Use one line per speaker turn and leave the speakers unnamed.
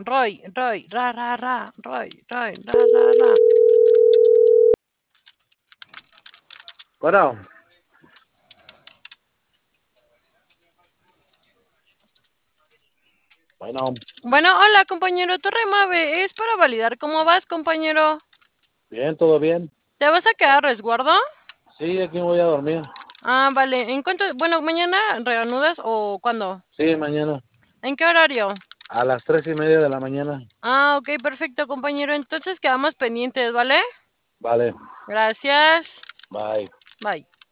Roy, Roy, ra.
Bueno, bueno,
Bueno, hola, compañero Torre Mave. Es para validar cómo vas, compañero.
bien, todo bien.
¿Te vas a quedar a resguardo?
Sí, aquí me voy a dormir.
Ah, vale. ¿En cuánto? Bueno, ¿mañana reanudas o cuándo?
Sí, mañana
¿En qué horario?
a las 3:30 de la mañana.
Ah, ok, perfecto, compañero. Entonces quedamos pendientes, ¿vale?
Vale,
Gracias.
bye.
Bye.